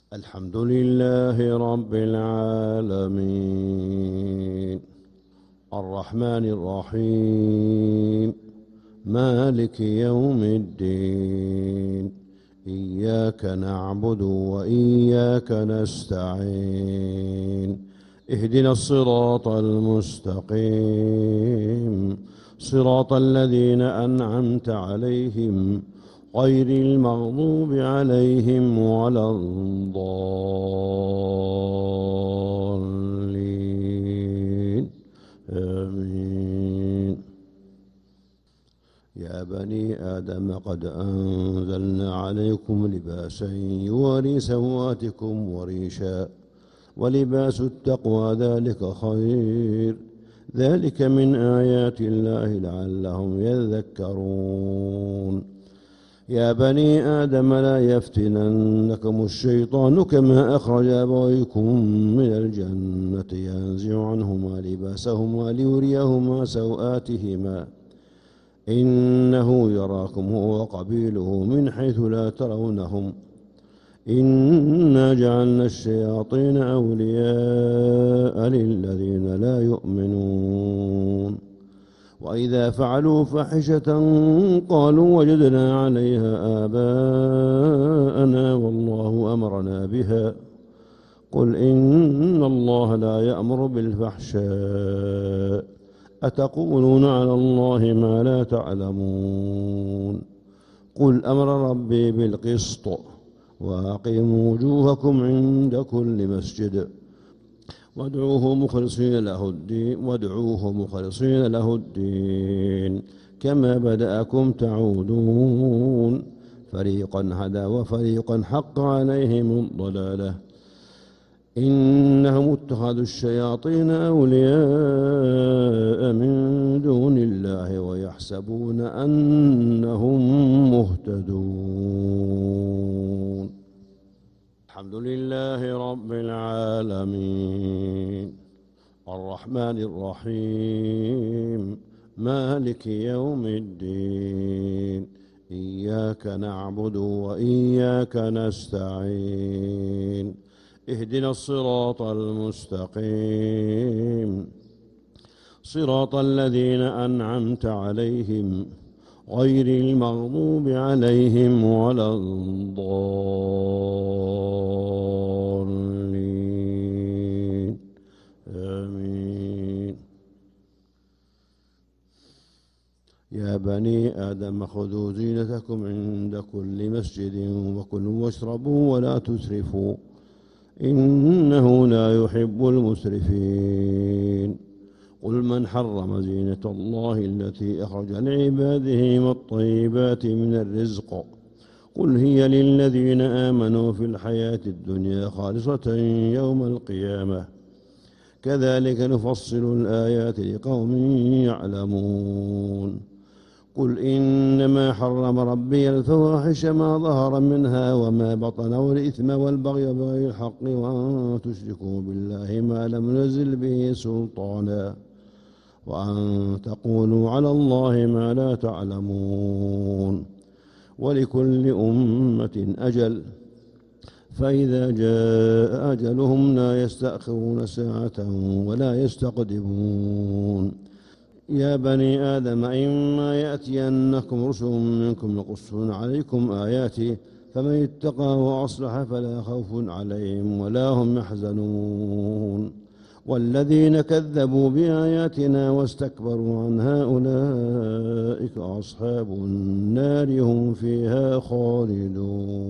الحمد لله رب العالمين الرحمن الرحيم مالك يوم الدين إياك نعبد وإياك نستعين اهدنا الصراط المستقيم صراط الذين أنعمت عليهم غير المغضوب عليهم ولا الضالين آمين. يا بني آدم قد أنزلنا عليكم لباسا يواري سواتكم وريشا ولباس التقوى ذلك خير ذلك من آيات الله لعلهم يذكرون. يا بني آدم لا يفتننكم الشيطان كما أخرج أبويكم من الجنة ينزع عنهما لباسهما ليريهما سوآتهما إنه يراكم هو وقبيله من حيث لا ترونهم إنا جعلنا الشياطين أولياء للذين لا يؤمنون وإذا فعلوا فاحشة قالوا وجدنا عليها آباءنا والله أمرنا بها قل إن الله لا يأمر بالفحشاء أتقولون على الله ما لا تعلمون. قل أمر ربي بالقسط وأقيموا وجوهكم عند كل مسجد وادعوه مخلصين له الدين كما بدأكم تعودون فريقا هدى وفريقا حق عليهم الضلالة إنهم اتخذوا الشياطين أولياء من دون الله ويحسبون أنهم مهتدون. الحمد لله رب العالمين الرحمن الرحيم مالك يوم الدين إياك نعبد وإياك نستعين اهدنا الصراط المستقيم صراط الذين أنعمت عليهم غير المغضوب عليهم ولا الضالين آمين. يا بني آدم خذوا زينتكم عند كل مسجد وكلوا واشربوا ولا تسرفوا إنه لا يحب المسرفين. قل من حرم زينة الله التي أخرج لعباده والطيبات من الرزق قل هي للذين آمنوا في الحياة الدنيا خالصة يوم القيامة كذلك نفصل الآيات لقوم يعلمون. قل إنما حرم ربي الفواحش ما ظهر منها وما بطن والإثم والبغي بغير الحق وأن تشركوا بالله ما لم ينزل به سلطانا وأن تقولوا على الله ما لا تعلمون. ولكل أمة أجل فإذا جاء أجلهم لا يستأخرون ساعة ولا يستقدمون. يا بني آدم إما يأتينكم رسل منكم يقصون عليكم آياتي فمن اتقى وأصلح فلا خوف عليهم ولا هم يحزنون. والذين كذبوا بآياتنا واستكبروا عنها أولئك أصحاب النار هم فيها خالدون.